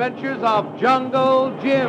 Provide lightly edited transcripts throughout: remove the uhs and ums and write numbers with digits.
Adventures of Jungle Jim.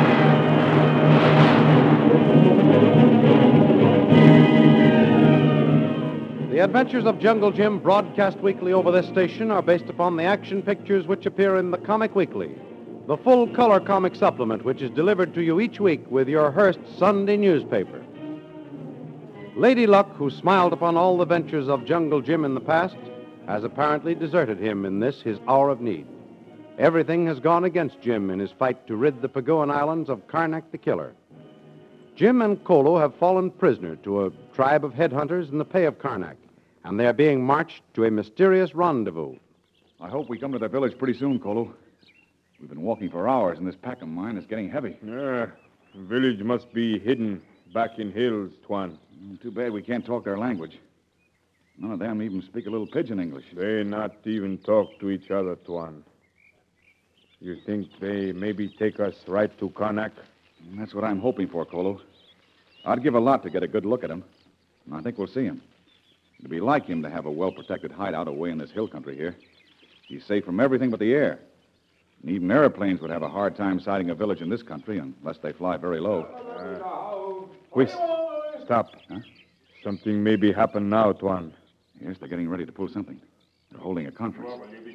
The Adventures of Jungle Jim, broadcast weekly over this station, are based upon the action pictures which appear in the Comic Weekly, the full-color comic supplement which is delivered to you each week with your Hearst Sunday newspaper. Lady Luck, who smiled upon all the ventures of Jungle Jim in the past, has apparently deserted him in this, his hour of need. Everything has gone against Jim in his fight to rid the Pagoan Islands of Karnak the Killer. Jim and Kolo have fallen prisoner to a tribe of headhunters in the pay of Karnak, and they are being marched to a mysterious rendezvous. I hope we come to their village pretty soon, Kolo. We've been walking for hours, and this pack of mine is getting heavy. The village must be hidden back in hills, Tuan. Too bad we can't talk their language. None of them even speak a little pidgin English. They not even talk to each other, Tuan. You think they maybe take us right to Karnak? That's what I'm hoping for, Kolo. I'd give a lot to get a good look at him. And I think we'll see him. It'd be like him to have a well-protected hideout away in this hill country here. He's safe from everything but the air. And even airplanes would have a hard time sighting a village in this country unless they fly very low. Whist. Stop. Huh? Something maybe happened now, Tuan. Yes, they're getting ready to pull something. They're holding a conference.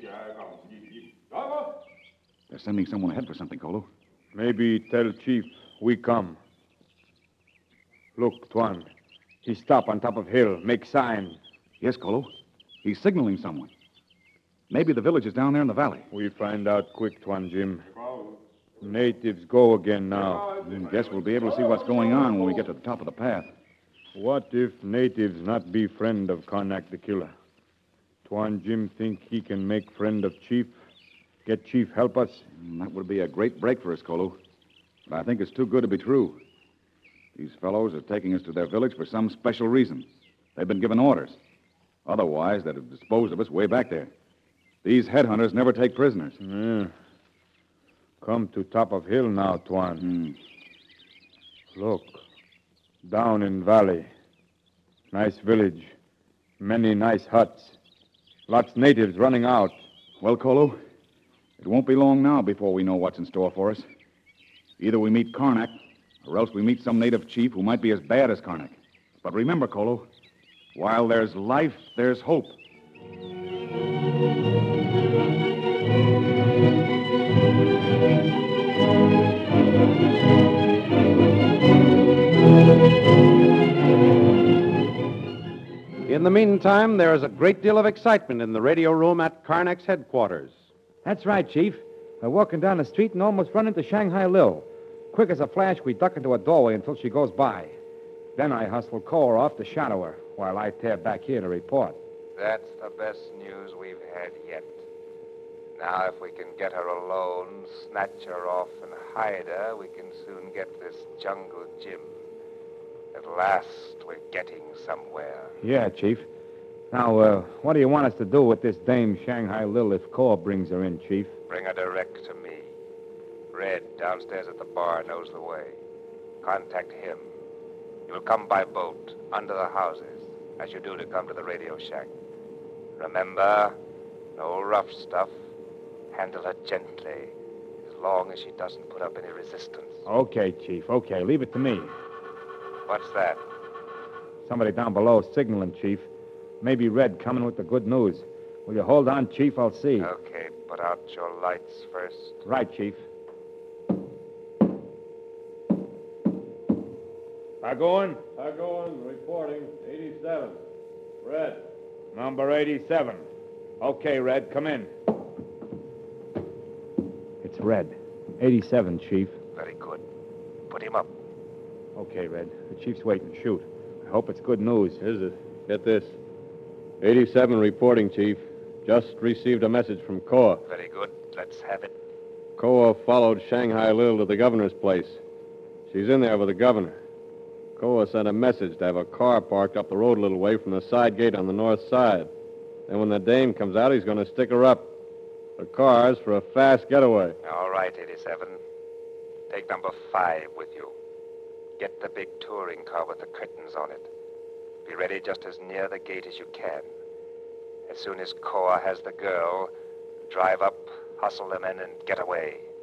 They're sending someone ahead for something, Kolo. Maybe tell Chief we come. Look, Tuan. He stop on top of hill. Make sign. Yes, Kolo. He's signaling someone. Maybe the village is down there in the valley. We find out quick, Tuan Jim. Natives go again now. Then guess we'll be able to see what's going on when we get to the top of the path. What if natives not be friend of Karnak the Killer? Tuan Jim think he can make friend of Chief? Get Chief help us? That would be a great break for us, Kolo. But I think it's too good to be true. These fellows are taking us to their village for some special reason. They've been given orders. Otherwise, they'd have disposed of us way back there. These headhunters never take prisoners. Come to top of hill now, Tuan. Look. Down in valley. Nice village. Many nice huts. Lots natives running out. Well, Kolo, it won't be long now before we know what's in store for us. Either we meet Karnak, or else we meet some native chief who might be as bad as Karnak. But remember, Kolo, while there's life, there's hope. In the meantime, there is a great deal of excitement in the radio room at Karnak's headquarters. That's right, Chief. We're walking down the street and almost run into Shanghai Lil. Quick as a flash, we duck into a doorway until she goes by. Then I hustle Cora off to shadow her, while I tear back here to report. That's the best news we've had yet. Now, if we can get her alone, snatch her off, and hide her, we can soon get this Jungle Jim. At last, we're getting somewhere. Yeah, Chief. Now, what do you want us to do with this dame Shanghai Lil if Cora brings her in, Chief? Bring her direct to me. Red, downstairs at the bar, knows the way. Contact him. You'll come by boat, under the houses, as you do to come to the radio shack. Remember, no rough stuff. Handle her gently, as long as she doesn't put up any resistance. Okay, Chief. Okay, leave it to me. What's that? Somebody down below signaling, Chief. Maybe Red coming with the good news. Will you hold on, Chief? I'll see. Okay, put out your lights first. Right, Chief. Pagoan, reporting. 87. Red. Number 87. Okay, Red, come in. It's Red. 87, Chief. Very good. Put him up. Okay, Red. The Chief's waiting. Shoot. I hope it's good news. Is it? Get this. 87 reporting, Chief. Just received a message from Koa. Very good. Let's have it. Koa followed Shanghai Lil to the governor's place. She's in there with the governor. Koa sent a message to have a car parked up the road a little way from the side gate on the north side. Then when the dame comes out, he's going to stick her up. The car's for a fast getaway. All right, 87. Take number 5 with you. Get the big touring car with the curtains on it. Be ready just as near the gate as you can. As soon as Koa has the girl, drive up, hustle them in, and get away.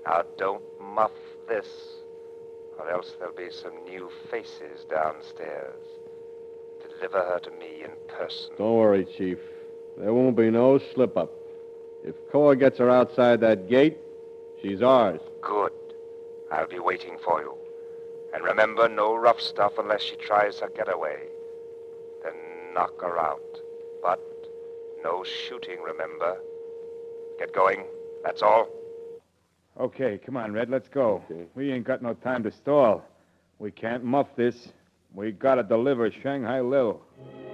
Now, don't muff this, or else there'll be some new faces downstairs. Deliver her to me in person. Don't worry, Chief. There won't be no slip-up. If Koa gets her outside that gate, she's ours. Good. I'll be waiting for you. And remember, no rough stuff unless she tries her getaway. Then knock her out. But no shooting, remember. Get going. That's all. Okay, come on, Red, let's go. Okay. We ain't got no time to stall. We can't muff this. We gotta deliver Shanghai Lil.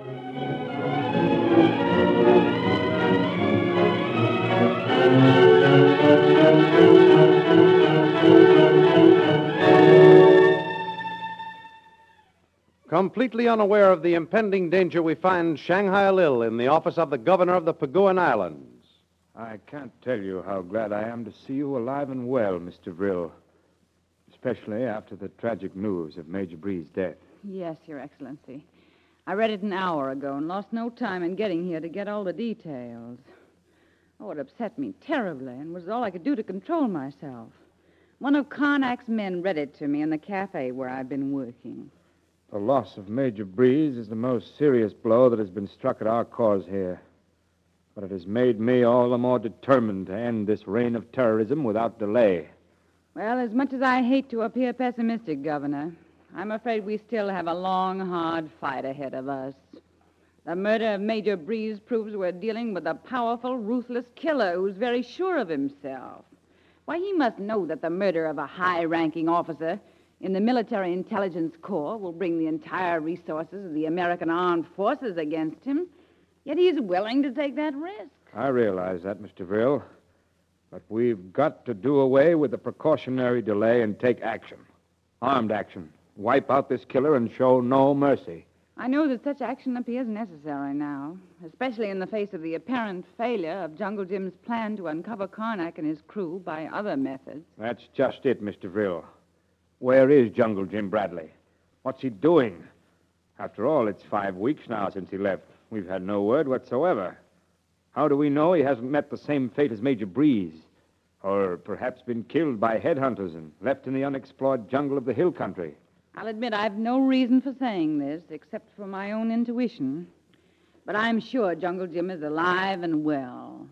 Completely unaware of the impending danger, we find Shanghai Lil in the office of the governor of the Paguan Islands. I can't tell you how glad I am to see you alive and well, Mr. Vrill. Especially after the tragic news of Major Bree's death. Yes, Your Excellency. I read it an hour ago and lost no time in getting here to get all the details. Oh, it upset me terribly and was all I could do to control myself. One of Karnak's men read it to me in the cafe where I've been working. The loss of Major Breeze is the most serious blow that has been struck at our cause here. But it has made me all the more determined to end this reign of terrorism without delay. Well, as much as I hate to appear pessimistic, Governor, I'm afraid we still have a long, hard fight ahead of us. The murder of Major Breeze proves we're dealing with a powerful, ruthless killer who's very sure of himself. Why, he must know that the murder of a high-ranking officer in the Military Intelligence Corps will bring the entire resources of the American Armed Forces against him. Yet he's willing to take that risk. I realize that, Mr. Vrill. But we've got to do away with the precautionary delay and take action. Armed action. Wipe out this killer and show no mercy. I know that such action appears necessary now, especially in the face of the apparent failure of Jungle Jim's plan to uncover Karnak and his crew by other methods. That's just it, Mr. Vrill. Where is Jungle Jim Bradley? What's he doing? After all, it's 5 weeks now since he left. We've had no word whatsoever. How do we know he hasn't met the same fate as Major Breeze? Or perhaps been killed by headhunters and left in the unexplored jungle of the hill country? I'll admit I've no reason for saying this, except for my own intuition. But I'm sure Jungle Jim is alive and well.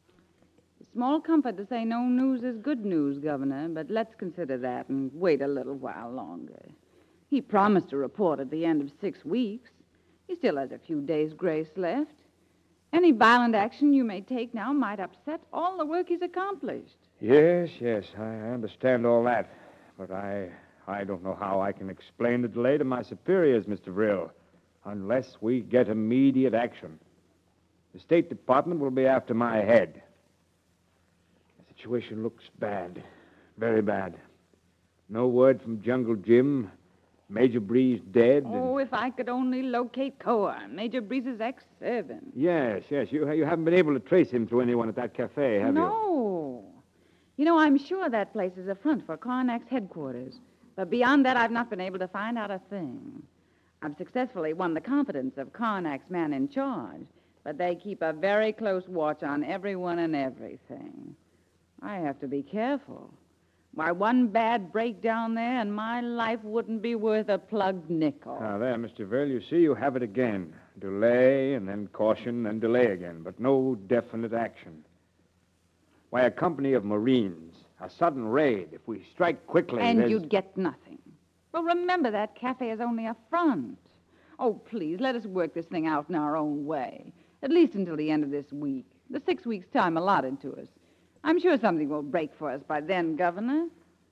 It's small comfort to say no news is good news, Governor, but let's consider that and wait a little while longer. He promised a report at the end of 6 weeks. He still has a few days' grace left. Any violent action you may take now might upset all the work he's accomplished. Yes, I understand all that. But I don't know how I can explain the delay to my superiors, Mr. Vrill, unless we get immediate action. The State Department will be after my head. The situation looks bad, very bad. No word from Jungle Jim. Major Breeze dead. Oh, if I could only locate Koa, Major Breeze's ex-servant. Yes. You haven't been able to trace him to anyone at that cafe, have you? No. You know, I'm sure that place is a front for Karnak's headquarters. But beyond that, I've not been able to find out a thing. I've successfully won the confidence of Karnak's man in charge, but they keep a very close watch on everyone and everything. I have to be careful. Why, one bad breakdown there and my life wouldn't be worth a plugged nickel. Now, there, Mr. Vrill, you see, you have it again. Delay, and then caution, and delay again, but no definite action. Why, a company of Marines, a sudden raid, if we strike quickly... And you'd get nothing. Well, remember, that cafe is only a front. Oh, please, let us work this thing out in our own way, at least until the end of this week, the 6 weeks' time allotted to us. I'm sure something will break for us by then, Governor.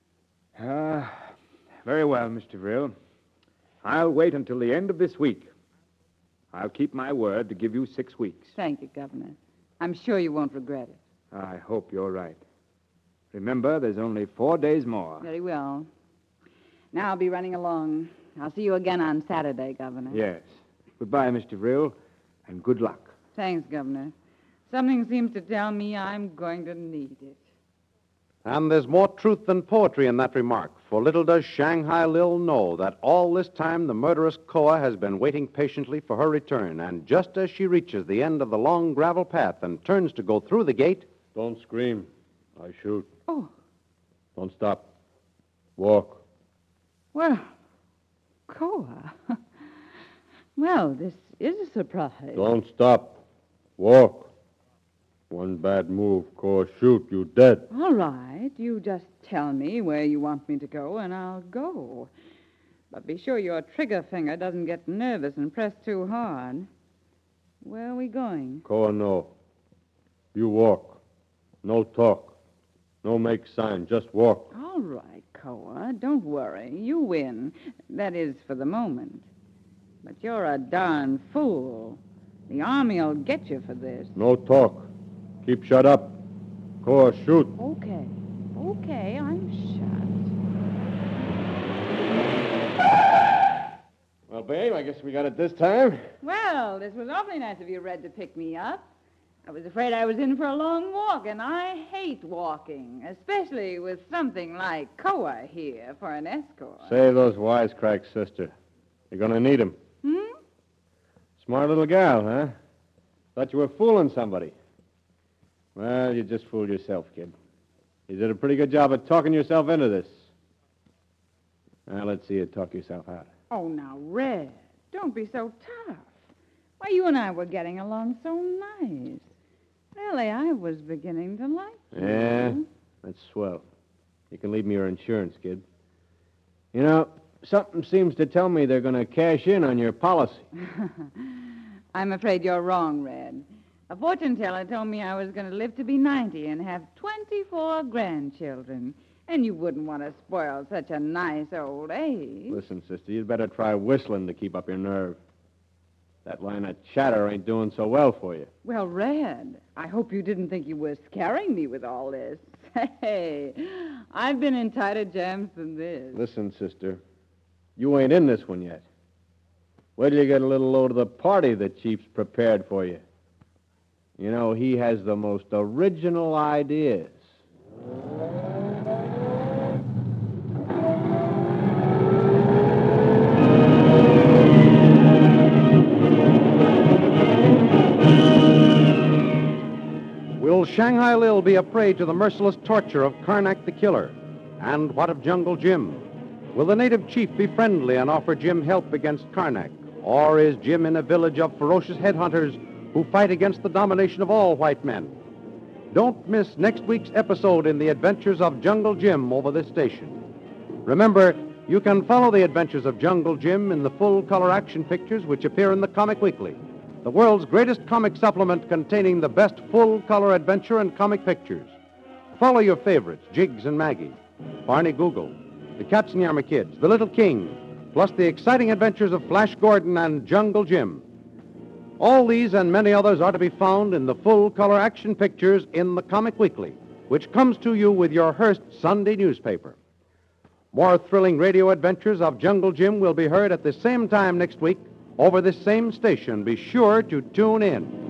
Very well, Mr. Vrill. I'll wait until the end of this week. I'll keep my word to give you 6 weeks. Thank you, Governor. I'm sure you won't regret it. I hope you're right. Remember, there's only 4 days more. Very well. Now I'll be running along. I'll see you again on Saturday, Governor. Yes. Goodbye, Mr. Vrill, and good luck. Thanks, Governor. Something seems to tell me I'm going to need it. And there's more truth than poetry in that remark, for little does Shanghai Lil know that all this time the murderous Koa has been waiting patiently for her return, and just as she reaches the end of the long gravel path and turns to go through the gate... Don't scream. I shoot. Oh, Don't stop. Walk. Well, Koa. Well, this is a surprise. Don't stop. Walk. One bad move, Koa, shoot, you dead. All right. You just tell me where you want me to go, and I'll go. But be sure your trigger finger doesn't get nervous and press too hard. Where are we going? Koa, no. You walk. No talk. No make sign. Just walk. All right, Koa. Don't worry. You win. That is, for the moment. But you're a darn fool. The Army'll get you for this. No talk. Keep shut up. Koa, shoot. Okay. Okay, I'm shut. Well, babe, I guess we got it this time. Well, this was awfully nice of you, Red, to pick me up. I was afraid I was in for a long walk, and I hate walking, especially with something like Koa here for an escort. Save those wisecracks, sister. You're going to need 'em. Smart little gal, huh? Thought you were fooling somebody. Well, you just fooled yourself, kid. You did a pretty good job of talking yourself into this. Now, let's see you talk yourself out. Oh, now, Red, don't be so tough. Why, you and I were getting along so nice. Really, I was beginning to like you. Yeah, that's swell. You can leave me your insurance, kid. You know, something seems to tell me they're going to cash in on your policy. I'm afraid you're wrong, Red. A fortune teller told me I was going to live to be 90 and have 24 grandchildren. And you wouldn't want to spoil such a nice old age. Listen, sister, you'd better try whistling to keep up your nerve. That line of chatter ain't doing so well for you. Well, Red, I hope you didn't think you were scaring me with all this. Hey, I've been in tighter jams than this. Listen, sister, you ain't in this one yet. Wait till you get a little load of the party the Chief's prepared for you. You know, he has the most original ideas. Will Shanghai Lil be a prey to the merciless torture of Karnak the Killer? And what of Jungle Jim? Will the native chief be friendly and offer Jim help against Karnak? Or is Jim in a village of ferocious headhunters who fight against the domination of all white men? Don't miss next week's episode in the adventures of Jungle Jim over this station. Remember, you can follow the adventures of Jungle Jim in the full-color action pictures which appear in the Comic Weekly, the world's greatest comic supplement containing the best full-color adventure and comic pictures. Follow your favorites, Jiggs and Maggie, Barney Google, the Katzenjammer Kids, the Little King, plus the exciting adventures of Flash Gordon and Jungle Jim. All these and many others are to be found in the full-color action pictures in the Comic Weekly, which comes to you with your Hearst Sunday newspaper. More thrilling radio adventures of Jungle Jim will be heard at the same time next week over this same station. Be sure to tune in.